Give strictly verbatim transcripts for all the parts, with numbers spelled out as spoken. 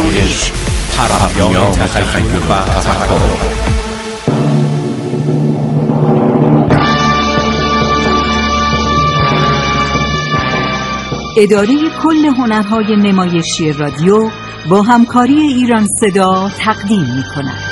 نمایش، پرهمیان تخیل و تفکر. اداره کل هنرهای نمایشی رادیو با همکاری ایران صدا تقدیم می‌کند.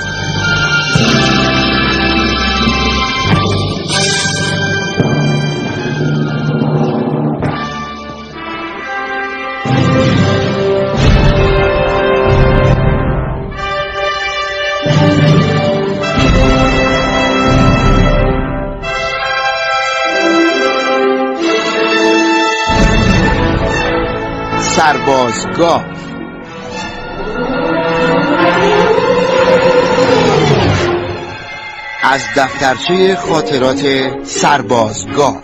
سربازگاه. از دفترچه خاطرات سربازگاه.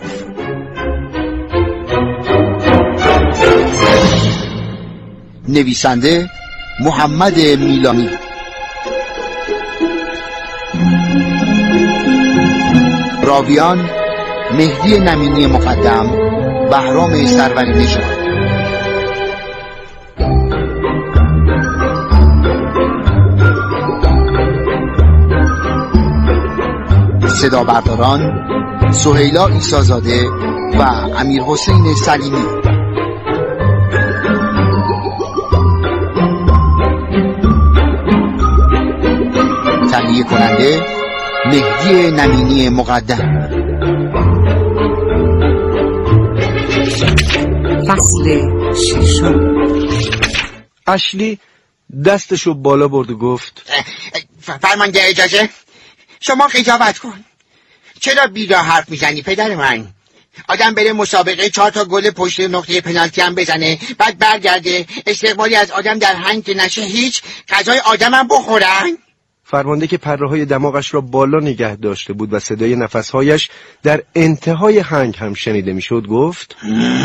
نویسنده محمد میلانی. راویان مهدی نمینی مقدم، بهرام سروری نژاد. صدا برداران سهیلا عیسی‌زاده و امیر حسین سلیمی. تهیه کننده مهدی نمینی مقدم. فصل ششم. اشلی دستشو بالا برد و گفت فرمانده اجازه؟ شما قضاوت کن. چرا بیرا حرف میزنی پدر من؟ آدم بره مسابقه چهار تا گل پشت نقطه پنالتی هم بزنه، بعد برگرده استقبالی از آدم در هنگ نشه، هیچ غذای آدمم بخورن؟ فرمانده که پره‌های دماغش را بالا نگه داشته بود و صدای نفسهایش در انتهای هنگ هم شنیده میشد گفت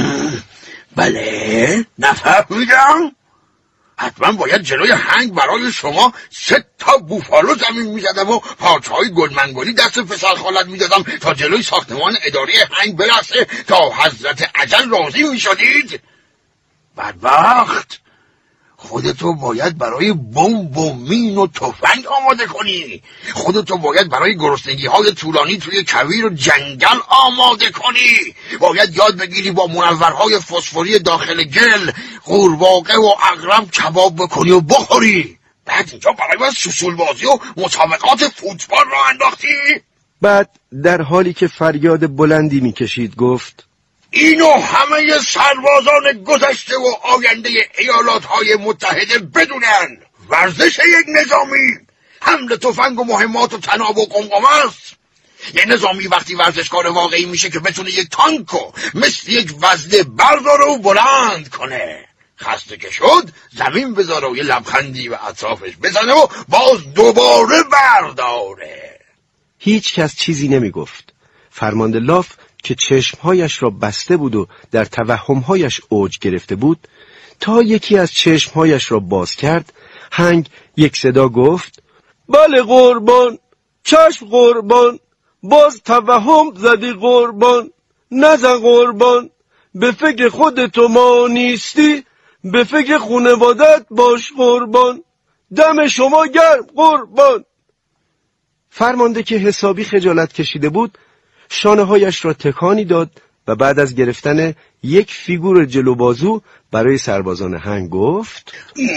بله نفهمیدم. حتما باید جلوی هنگ برای شما سه تا بوفالو زمین میزدم و پارچه‌های گلمنگولی دست پسر خالت میدادم تا جلوی ساختمان اداری هنگ برسه تا حضرت اجل راضی میشدید. بدبخت، خودتو باید برای بمب و مین و تفنگ آماده کنی. خودتو باید برای گرسنگی های طولانی توی کویر و جنگل آماده کنی. باید یاد بگیری با منورهای فسفوری داخل گل قورباغه و عقرب کباب بکنی و بخوری. بعد اینجا برای من سوسول بازی و مسابقات فوتبال را انداختی. بعد در حالی که فریاد بلندی میکشید گفت اینو همه سربازان گذشته و آینده ایالاتهای متحده بدونن. ورزش یک نظامی حمل تفنگ و مهمات و تناب و قمقم است. یه نظامی وقتی ورزشکار واقعی میشه که بتونه یک تانکو مثل یک وزنه برداره و بلند کنه. خسته که شد زمین بذاره و یه لبخندی به اطرافش بزنه و باز دوباره برداره. هیچ کس چیزی نمیگفت. فرمانده لاف که چشمهایش را بسته بود و در توهمهایش اوج گرفته بود، تا یکی از چشمهایش را باز کرد، هنگ یک صدا گفت بله قربان، چشم قربان، باز توهم زدی قربان، نزن قربان، به فکر خودتو ما نیستی، به فکر خونوادت باش قربان، دم شما گرم قربان. فرمانده که حسابی خجالت کشیده بود شانه هایش را تکانی داد و بعد از گرفتن یک فیگور جلو بازو برای سربازان هنگ گفت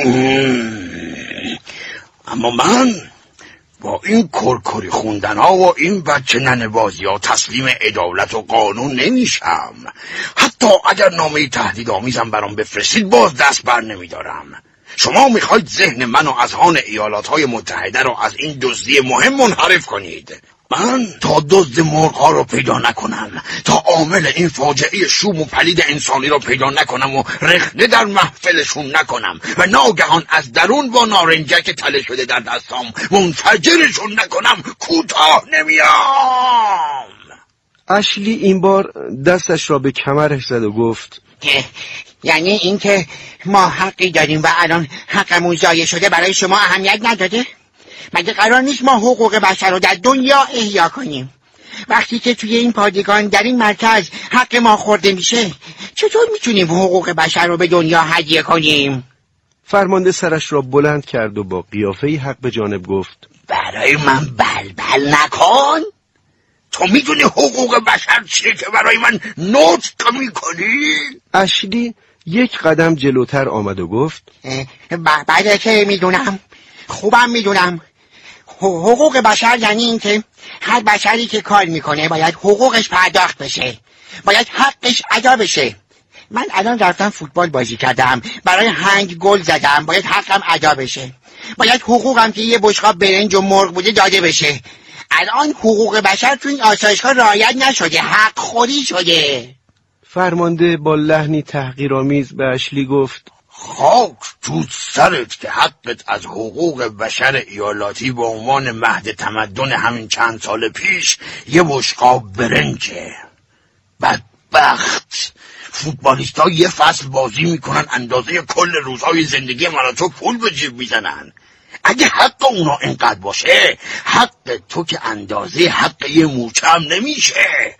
اما من با این کرکری خوندن ها و این بچه ننه بازی ها تسلیم عدالت و قانون نمیشم. حتی اگر نامه تهدید آمیزم برام بفرستید باز دست بر نمیدارم. شما میخواید ذهن من و اذهان ایالات های متحده رو از این دزدی مهم منحرف کنید. من تا دزد مرغ‌ها رو پیدا نکنم، تا عامل این فاجعه شوم و پلید انسانی رو پیدا نکنم و رخنه در محفلشون نکنم و ناگهان از درون با نارنجک تله شده در دستام منفجرشون نکنم، کوتاه نمیام. اشلی این بار دستش را به کمرش زد و گفت یعنی این که ما حقی داریم و الان حقمون ضایع شده برای شما اهمیت نداده؟ مگه قرار نیست ما حقوق بشر رو در دنیا احیا کنیم؟ وقتی که توی این پادگان در این مرکز حق ما خورده میشه، چطور میتونیم حقوق بشر رو به دنیا هدیه کنیم؟ فرمانده سرش را بلند کرد و با قیافه‌ای حق به جانب گفت: برای من بلبل نکن. تو میدونی حقوق بشر چیه که برای من نطق میکنی؟ اشلی یک قدم جلوتر آمد و گفت: بله که میدونم، خوبم میدونم. حقوق بشر یعنی این که هر بشری که کار میکنه باید حقوقش پرداخت بشه، باید حقش ادا بشه. من الان رفتم فوتبال بازی کردم، برای هنگ گل زدم، باید حقم ادا بشه. باید حقوقم که یه بشقاب برنج و مرغ بوده داده بشه. الان حقوق بشر تو این آسایشگاه رعایت نشده، حق خوری شده. فرمانده با لحنی تحقیرآمیز به اشلی گفت: خاک تو سرت که حقت از حقوق بشر ایالاتی به عنوان مهد تمدن همین چند سال پیش یه بشقاب برنجه. بدبخت فوتبالیستا یه فصل بازی میکنن اندازه کل روزهای زندگی من و تو پول به جیب میزنن. اگه حق اونا اینقدر باشه، حق تو که اندازه حق یه موچه هم نمیشه.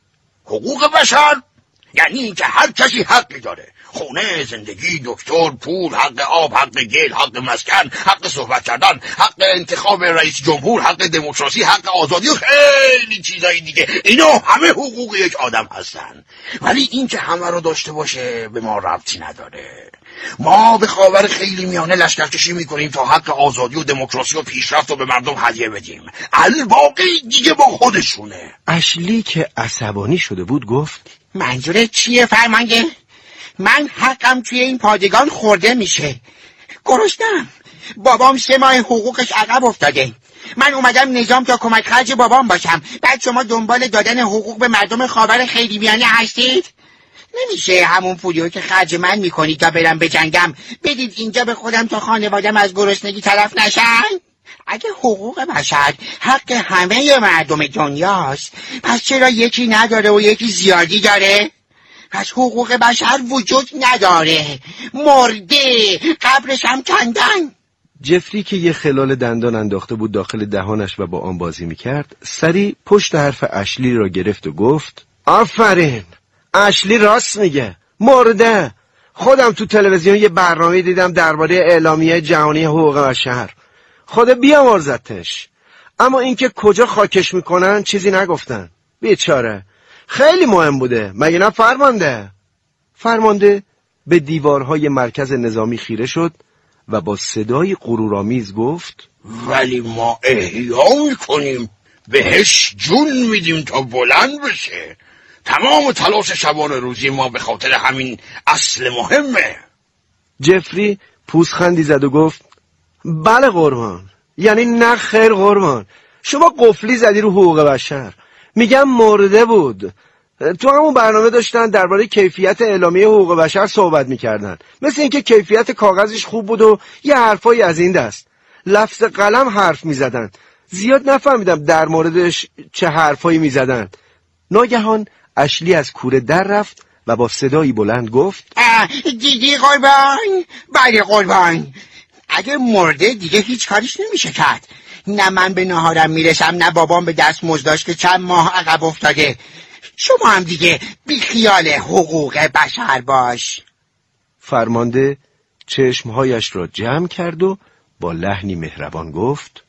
حقوق بشر یعنی اینکه هر کسی حقی داره: خونه، زندگی، دکتر، پول، حق آب، حق گل، حق مسکن، حق صحبت کردن، حق انتخاب رئیس جمهور، حق دموکراسی، حق آزادی و خیلی چیزای دیگه. اینا همه حقوق یک آدم هستن. ولی این که همه رو داشته باشه به ما ربطی نداره. ما به خاور خیلی میانه لشکرکشی میکنیم تا حق آزادی و دموکراسی و پیشرفت رو به مردم هدیه بدیم. الباقی دیگه با خودشونه. اشلی که عصبانی شده بود گفت: منظورت چیه فرمانده؟ من حقم توی این پادگان خورده میشه. گرسنم. بابام سه ماه حقوقش عقب افتاده. من اومدم نظام تا کمک خرج بابام باشم، بعد شما دنبال دادن حقوق به مردم خاور خیلی میانه هستید؟ نمیشه همون پولیو که خرج من میکنید تا برم بجنگم بدید اینجا به خودم تا خانوادم از گرسنگی تلف نشن؟ اگه حقوق بشر حق همه مردم دنیاست، پس چرا یکی نداره و یکی زیادی داره؟ پس حقوق بشر وجود نداره، مرده، قبرش هم کندن. جفری که یه خلال دندان انداخته بود داخل دهانش و با آن بازی میکرد، سری پشت حرف اشلی را گرفت و گفت: آفرین، اشلی راست میگه، مرده. خودم تو تلویزیون یه برنامه دیدم درباره اعلامیه جهانی حقوق بشر. خدا بیامرزتش. اما اینکه کجا خاکش میکنن چیزی نگفتن. بیچاره. خیلی مهم بوده، مگه نه فرمانده؟ فرمانده به دیوارهای مرکز نظامی خیره شد و با صدای غرورآمیز گفت: ولی ما احیا میکنیم، بهش جون میدیم تا بلند بشه. تمام تلاش شبانه روزی ما به خاطر همین اصل مهمه. جفری پوزخندی زد و گفت: بله قربان، یعنی نه خیر قربان، شما قفلی زدی رو حقوق بشر. میگم مرده بود. تو همون برنامه داشتن درباره کیفیت اعلامیه حقوق بشر صحبت میکردن، مثل اینکه کیفیت کاغذش خوب بود و یه حرفایی از این دست. لفظ قلم حرف میزدن. زیاد نفهمیدم در موردش چه حرفایی میزدن. ناگهان اشلی از کوره در رفت و با صدایی بلند گفت: دیدی قربان؟ بله قربان. اگه مرده دیگه هیچ کاریش نمیشه کرد. نه من به نهارم میرسم، نه بابام به دست مزداش که چند ماه عقب افتاده. شما هم دیگه بی خیال حقوق بشر باش. فرمانده چشمهایش را جمع کرد و با لحنی مهربان گفت: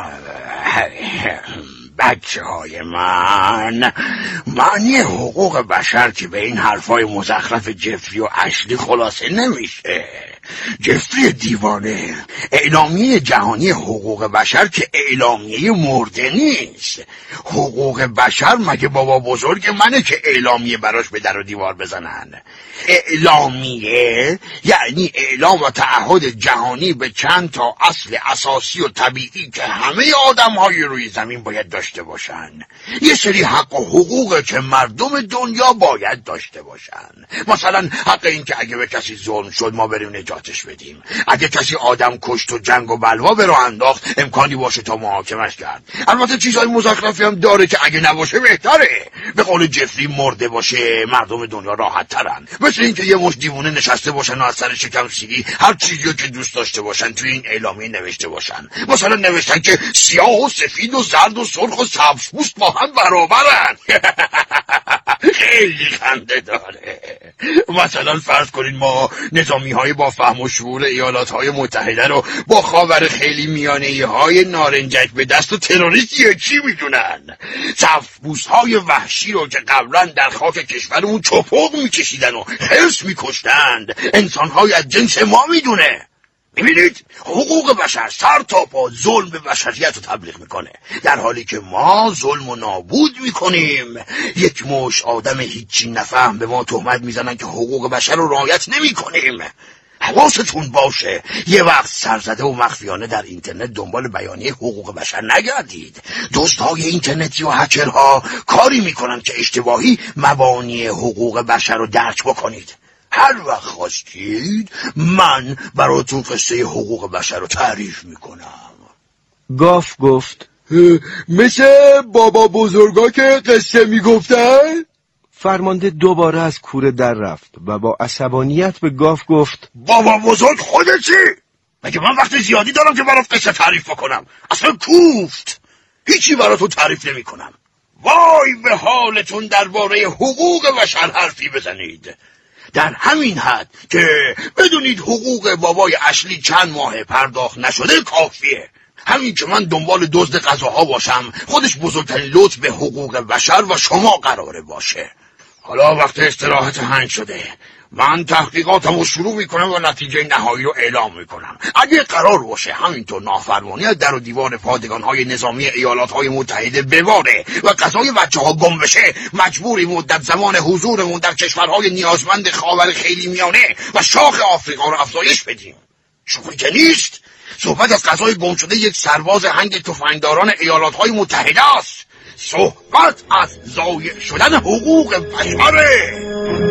بچه های من، معنی حقوق بشر که به این حرفای مزخرف جفری و اشلی خلاصه نمیشه. جفری دیوانه، اعلامیه جهانی حقوق بشر که اعلامیه مرده نیست. حقوق بشر مگه بابا بزرگ منه که اعلامیه براش به در و دیوار بزنن؟ اعلامیه یعنی اعلام و تعهد جهانی به چند تا اصل اساسی و طبیعی که همه آدم های روی زمین باید داشته باشن. یه سری حق و حقوق که مردم دنیا باید داشته باشن. مثلا حق این که اگه به کسی ظلم شد ما بریم نجاتش بدیم. اگه کسی آدم کشت و جنگ و بلوا به راه انداخت امکانی باشه تا محاکمش کرد. البته چیزهای مزخرفی هم داره که اگه نباشه بهتره. به قول جفری مرده باشه مردم دنیا راحت ترن. مثل اینکه یه مش دیوونه نشسته باشن و از سر شکم سیری هر چیزی که دوست داشته باشن توی این اعلامیه نوشته باشن. مثلا نوشتن که سیاه و سفید و زرد و سرخ و سبزپوست با هم برابرن. خیلی خنده داره. مثلا فرض کنید ما نظامی های با فهم و شعور ایالات های متحده رو با خاور خیلی میانه‌ای های نارنجک به دست و تروریستی چی میدونن؟ صفبوس های وحشی رو که قبلا در خاک کشورمون چپق میکشیدن و خرس میکشتند انسان های از جنس ما میدونه. میبینید حقوق بشر سر تا پا ظلم به بشریت رو تبلیغ میکنه، در حالی که ما ظلم و نابود میکنیم. یک مش آدم هیچی نفهم به ما تهمت میزنن که حقوق بشر رو رعایت نمیکنیم. حواستون باشه یه وقت سرزده و مخفیانه در اینترنت دنبال بیانیه حقوق بشر نگردید. دزدهای اینترنتی و هکرها کاری میکنن که اشتباهی مبانی حقوق بشر رو درک بکنید. هر وقت خواستید من براتون قصه حقوق بشر رو تعریف میکنم. گاف گفت مثل بابا بزرگا که قصه میگفتن؟ فرمانده دوباره از کوره در رفت و با عصبانیت به گاف گفت بابا بزرگ خودتی؟ مگه من وقت زیادی دارم که برات قصه تعریف بکنم؟ اصلا کوفت هیچی براتون تعریف نمی کنم. وای به حالتون درباره حقوق بشر حرفی بزنید. در همین حد که بدونید حقوق بابای اشلی چند ماه پرداخت نشده کافیه. همین که من دنبال دزد غذاها باشم خودش بزرگترین لطف به حقوق بشر و شما قراره باشه. حالا وقت استراحت هنگ شده. من تحقیقاتم رو شروع میکنم و نتیجه نهایی رو اعلام میکنم. اگه قرار باشه همینطور نافرمانی در و دیوار پادگانهای نظامی ایالاتهای متحده بواره و قضای بچه ها گم بشه، مجبوری مدت زمان حضورمون در کشورهای نیازمند خاور خیلی میانه و شاخ آفریقا رو افزایش بدیم. شوخی که نیست. صحبت از قضای گم شده یک سرباز هنگ تفنگداران ایالاتهای متحده است. صحبت از ضایع شدن حقوق بشره.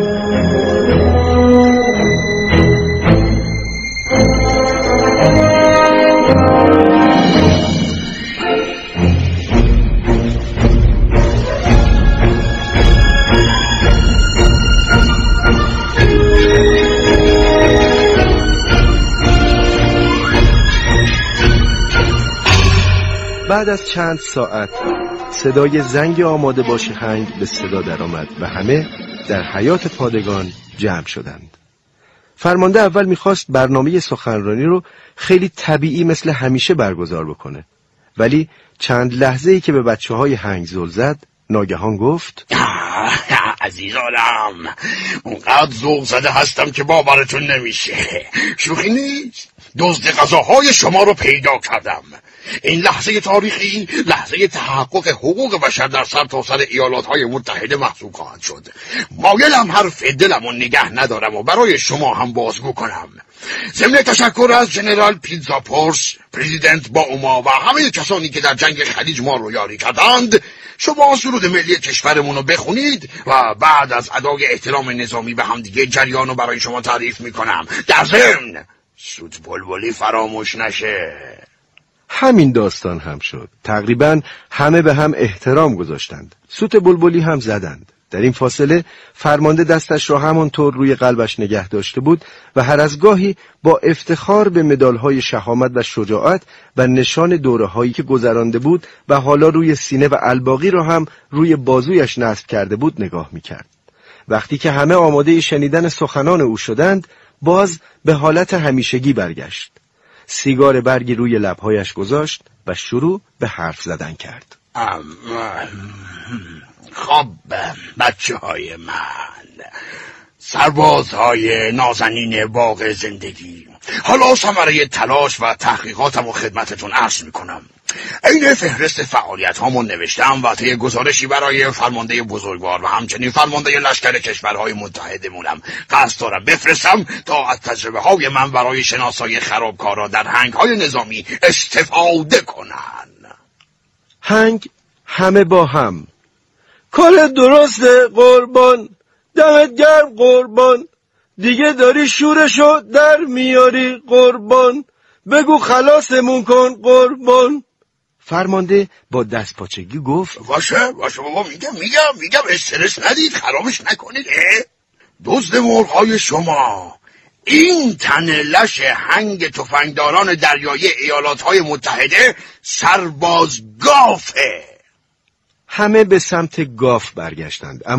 بعد از چند ساعت صدای زنگ آماده باش هنگ به صدا درآمد و همه در حیاط پادگان جمع شدند. فرمانده اول میخواست برنامه سخنرانی رو خیلی طبیعی مثل همیشه برگزار بکنه، ولی چند لحظه‌ای که به بچه های هنگ زل زد ناگهان گفت عزیزانم اونقدر ذوق زده هستم که باورتون نمیشه. شوخی نیست. دزد غذاهای شما رو پیدا کردم. این لحظه تاریخی لحظه تحقق حقوق بشر در سرتاسر ایالاتهای متحده محسوب خواهد شد. مایلم حرف دلم رو نگه ندارم و برای شما هم بازگو کنم. ضمن تشکر از جنرال پیتزا پورس، پرزیدنت با اوما و همه کسانی که در جنگ خلیج ما رو یاری کردند، شما سرود ملی کشورمون رو بخونید و بعد از ادای احترام نظامی به همدیگه جریان رو برای شما تعریف میکنم. در ضمن سوت بلبلی فراموش نشه. همین داستان هم شد. تقریبا همه به هم احترام گذاشتند. سوت بلبلی هم زدند. در این فاصله فرمانده دستش را همانطور روی قلبش نگه داشته بود و هر از گاهی با افتخار به مدال‌های شهامت و شجاعت و نشان دوره‌هایی که گذرانده بود و حالا روی سینه و الباقی را هم روی بازویش نصب کرده بود نگاه می‌کرد. وقتی که همه آماده شنیدن سخنان او شدند، باز به حالت همیشگی برگشت. سیگار برگی روی لب‌هایش گذاشت و شروع به حرف زدن کرد. خب بچه های من، سربازهای نازنین باغ زندگی، حالا ثمره تلاش و تحقیقاتم و خدمتتون عرض میکنم. این فهرست فعالیت هامون نوشتم و طی گزارشی برای فرمانده بزرگوار و همچنین فرمانده لشکر کشورهای متحدمونم قصد دارم بفرستم تا از تجربه های من برای شناسایی خرابکارا در هنگ های نظامی استفاده کنن. هنگ همه با هم: کار درسته قربان، دمت گرم قربان، دیگه داری شورشو در میاری قربان، بگو خلاصمون کن قربان. فرمانده با دست پاچگی گفت باشه باشه بابا، میگم میگم میگم استرس ندید، خرابش نکنید. دزد مرغ‌های شما، این تن لش هنگ تفنگداران دریایی ایالاتهای متحده سرباز گافه. همه به سمت گاف برگشتند، اما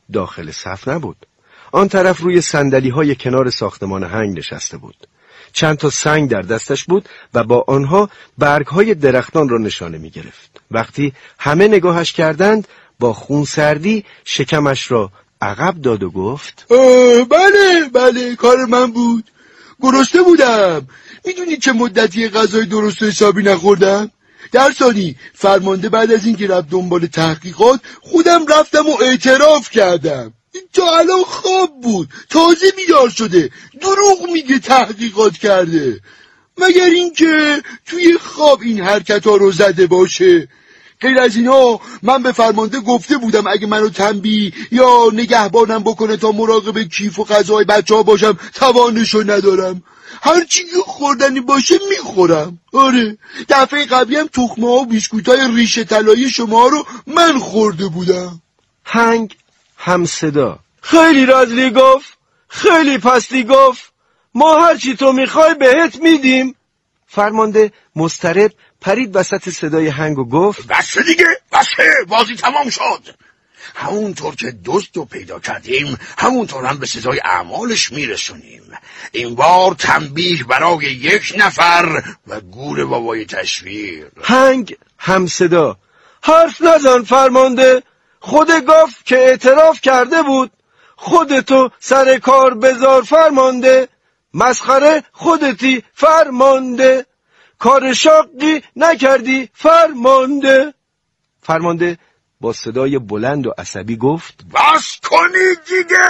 داخل صف نبود. آن طرف روی صندلی‌های کنار ساختمان هنگ نشسته بود. چند تا سنگ در دستش بود و با آنها برگ‌های درختان را نشانه می‌گرفت. وقتی همه نگاهش کردند با خونسردی شکمش را عقب داد و گفت بله بله کار من بود، گرسنه بودم. میدونی چه مدتی غذای درست و حسابی نخوردم؟ در ثانی فرمانده بعد از این که رفت دنبال تحقیقات خودم رفتم و اعتراف کردم. تا الان خواب بود، تازه بیدار شده، دروغ میگه تحقیقات کرده. مگر اینکه توی خواب این حرکت ها رو زده باشه. غیر از اینا من به فرمانده گفته بودم اگه منو تنبیه یا نگهبانم بکنه تا مراقب کیف و غذای بچه ها باشم توانشو ندارم. هرچی که خوردنی باشه میخورم. آره دفعه قبلی هم تخمه ها و بیسکویتای ریشه طلایی شما رو من خورده بودم. هنگ هم صدا خیلی رازلی گفت، خیلی پستی گفت، ما هرچی تو میخوای بهت میدیم. فرمانده مضطرب پرید وسط صدای هنگ و گفت بسه دیگه، بسه، بازی تمام شد. همونطور که دزد رو پیدا کردیم همونطور هم به سزای اعمالش میرسونیم. این بار تنبیه برای یک نفر و گور بابای تشویق. هنگ هم صدا حرف نزن فرمانده، خود گفت که اعتراف کرده بود. خودتو سر کار بذار فرمانده، مسخره خودتی فرمانده، کار شاقی نکردی فرمانده. فرمانده با صدای بلند و عصبی گفت بس کنید دیگه،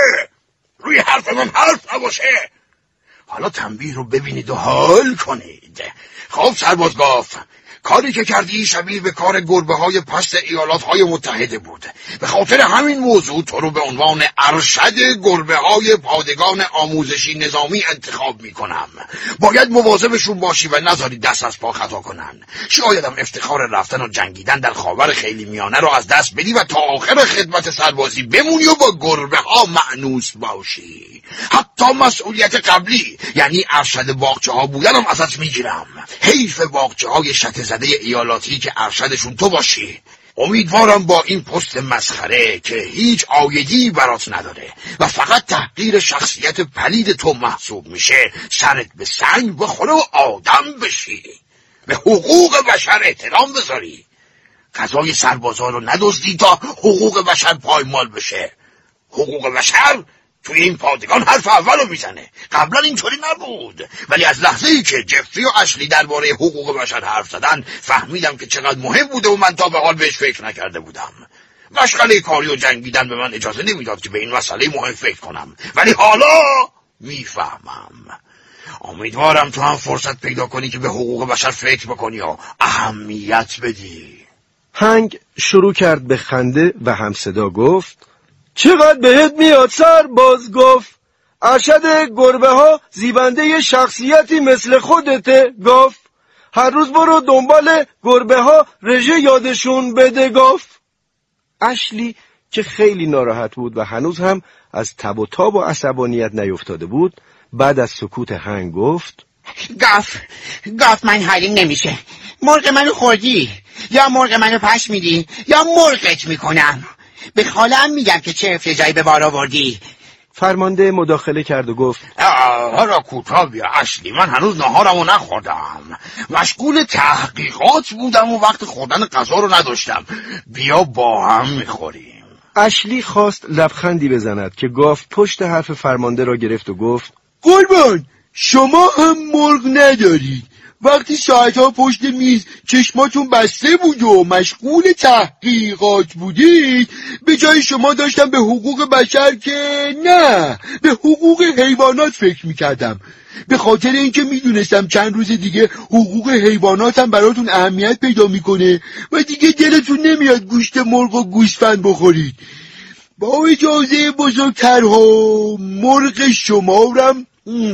روی حرف من حرف نباشه. حالا تنبیه رو ببینید و حال کنید. خب سرباز گاف، کاری که کردی شبیه به کار گربه های پست ایالات های متحده بود. به خاطر همین موضوع تو رو به عنوان ارشد گربه های پادگان آموزشی نظامی انتخاب می کنم. باید مواظبشون باشی و نذاری دست از پا خطا کنن. شاید هم افتخار رفتن و جنگیدن در خاور خیلی میانه رو از دست بدی و تا آخر خدمت سربازی بمونی و با گربه ها مأنوس باشی. حتی مسئولیت قبلی یعنی ارشد باغچه ها بودن هم ازت میگیرم. حیف باغچه های شط زده ایالاتی که ارشدشون تو باشی. امیدوارم با این پست مسخره که هیچ عایدی برات نداره و فقط تحقیر شخصیت پلید تو محسوب میشه سرت به سنگ بخوره و آدم بشی. به حقوق بشر احترام بذاری. غذای سربازا رو ندزدی تا حقوق بشر پایمال بشه. حقوق بشر توی این پادگان حرف اول رو میزنه. قبلا اینطوری نبود، ولی از لحظه ای که جفری و اشلی درباره حقوق بشر حرف زدن فهمیدم که چقدر مهم بوده و من تا به حال بهش فکر نکرده بودم. مشغله کاری و جنگیدن به من اجازه نمیداد که به این مسئله مهم فکر کنم، ولی حالا میفهمم. امیدوارم تو هم فرصت پیدا کنی که به حقوق بشر فکر بکنی و اهمیت بدی. هنگ شروع کرد به خنده و همصدا گفت چقدر بهت میاد سرباز گفت، ارشد گربه ها زیبنده شخصیتی مثل خودته گفت، هر روز برو دنبال گربه ها رژه یادشون بده گفت. اشلی که خیلی ناراحت بود و هنوز هم از تب و تاب و عصبانیت نیفتاده بود بعد از سکوت هنگ گفت گاف گاف من حالیم نمیشه. مرغ منو خوردی، یا مرغ منو پش میدی یا مرغت میکنم. به خالم میگم که چه افتضاحی به بار آوردی. فرمانده مداخله کرد و گفت آرا کوتاه بیا اشلی، من هنوز نهارمو نخوردم، مشغول تحقیقات بودم و وقت خوردن غذا رو نداشتم. بیا با هم میخوریم. اشلی خواست لبخندی بزند که گاف پشت حرف فرمانده را گرفت و گفت قربان شما هم مرغ ندارید. وقتی ساعتها پشت میز چشماتون بسته بود و مشغول تحقیقات بودید، به جای شما داشتم به حقوق بشر که نه به حقوق حیوانات فکر میکردم. به خاطر اینکه میدونستم چند روز دیگه حقوق حیوانات هم براتون اهمیت پیدا میکنه و دیگه دلتون نمیاد گوشت مرغ و گوسفند بخورید. با اجازه بزرگترها مرغ شمارم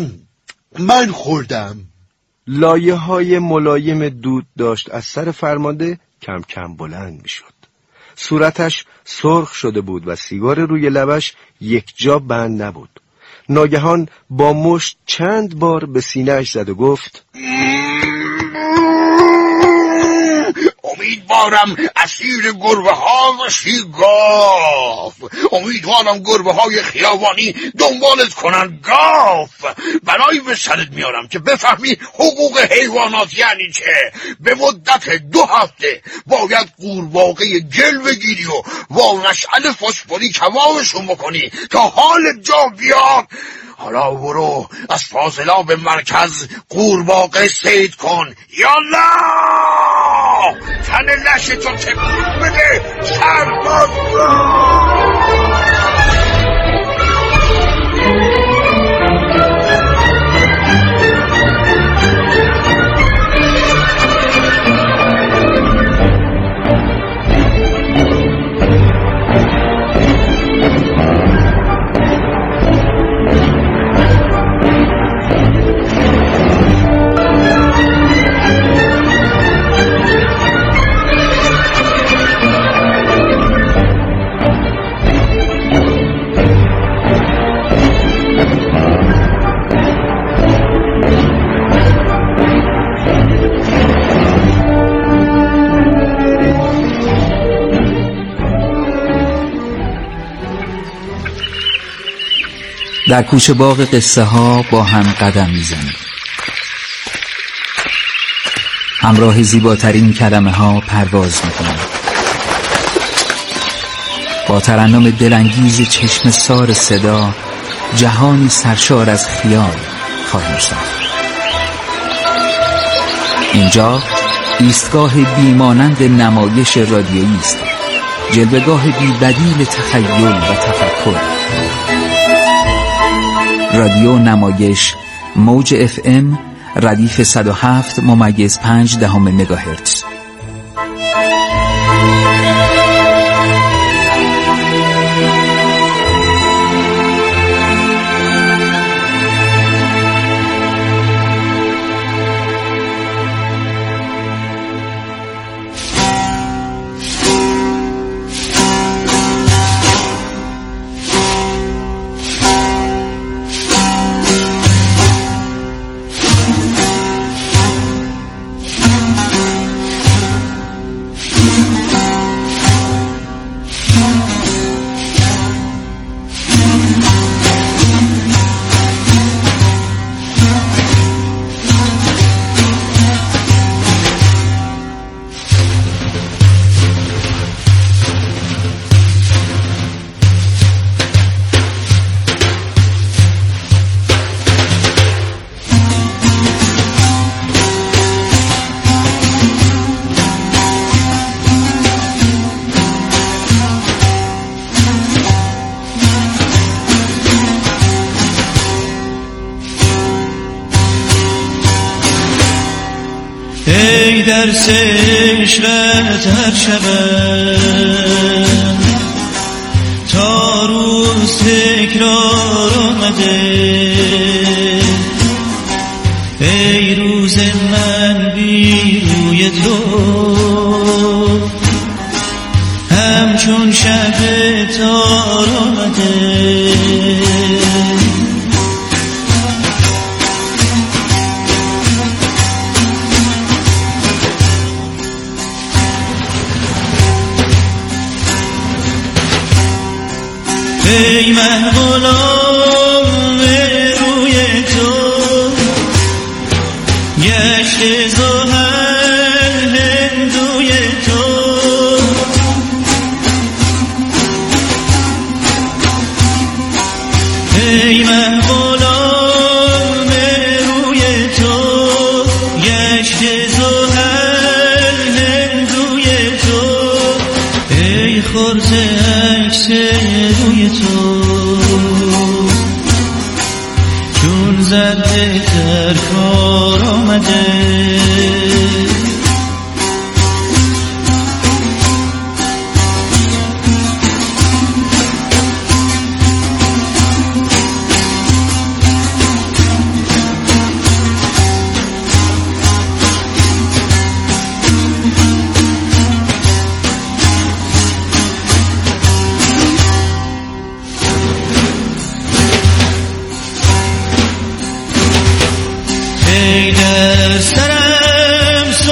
من خوردم. لایه های ملایم دود داشت از سر فرمانده کم کم بلند می شد. صورتش سرخ شده بود و سیگار روی لبش یک جا بند نبود. ناگهان با مشت چند بار به سینه‌اش زد و گفت امیدوارم بیارم اسیر گربه ها و شیگاف. امیدوارم گربه های خیابانی دنبالت کنن گاف. برای به سرت میارم که بفهمی حقوق حیوانات یعنی چه. به مدت دو هفته باید قورباغه گل بگیری و با مشعل فسفوری کبابشون بکنی تا حالت جا بیاد. حالا برو از فاضلاب مرکز قورباغه صید کن. یالا تن لش تو تکون بده سرباز در کوچه باغ قصه ها با هم قدم میزنیم. همراه زیباترین کلمه ها پرواز میکنیم. با ترنم دلانگیز چشم سار صدا جهانی سرشار از خیال خواهیم ساخت. اینجا ایستگاه بیمانند نمایش رادیویی است، جلوه‌گاه بی‌بدیل تخیل و تفکر. رادیو نمایش موج اف ام ردیف صد و هفت ممیز پنج دهم مگاهرتز. ای درس عشقت هر شبم تا روز تکرار آمده. ای روز من بی روی تو همچون شب تار آمده. ای من غلام روی تو گشت زحل هندوی تو. ای من غلام روی تو گشت زحل هندوی تو. ای خرد عکس روی تو چون زده در کار آمده. ای در سرم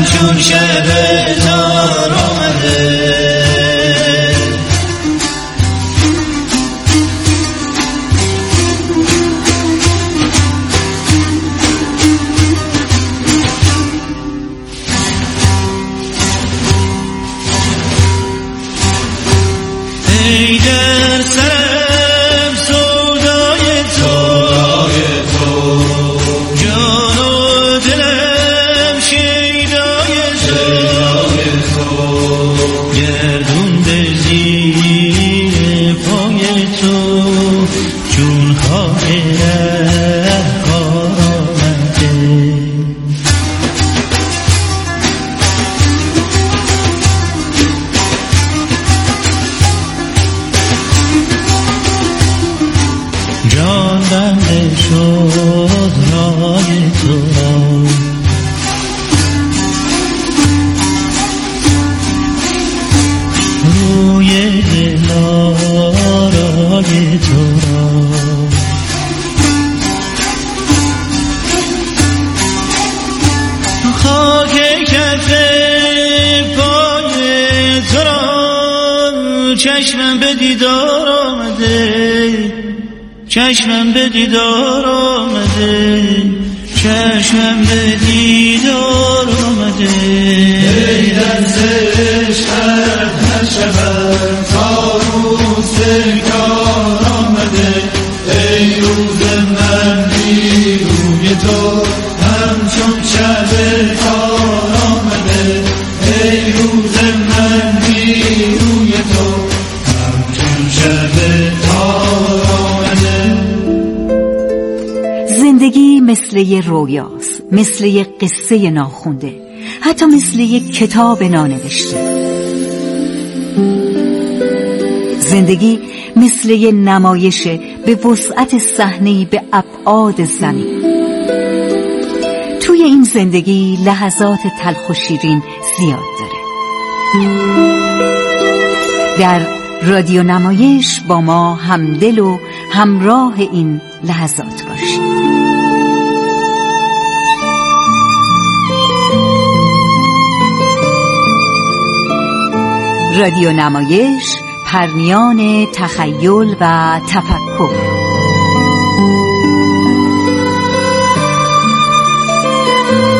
همچون شب تار آمده. ای در سرم سودای تو، جان و دلم شیدای تو، گردون به زیر پای تو چون خاک رهکار آمده. جان بنده شد رای تو را، روی دل آرای تو را. خاک کف پای تو را چشمم به دیدار آمده، چشمم به دیدار آمده، چشمم به دیدار آمده. ای دست عشقت هر شب تا روز کار آمده. ای روز من بی روی تو همچون شب تار آمده. ای روز من بی روی تو همچون شب تار آمده. زندگی مثل یه رویاست، مثل یه قصه ناخونده، حتی مثل یه کتاب نانوشته. زندگی مثل یه نمایش به وسعت صحنه‌ای به ابعاد زمین. توی این زندگی لحظات تلخ و شیرین زیاد داره. در رادیو نمایش با ما همدل و همراه این لحظات باشید. رادیو نمایش، پرمیان تخیل و تفکر.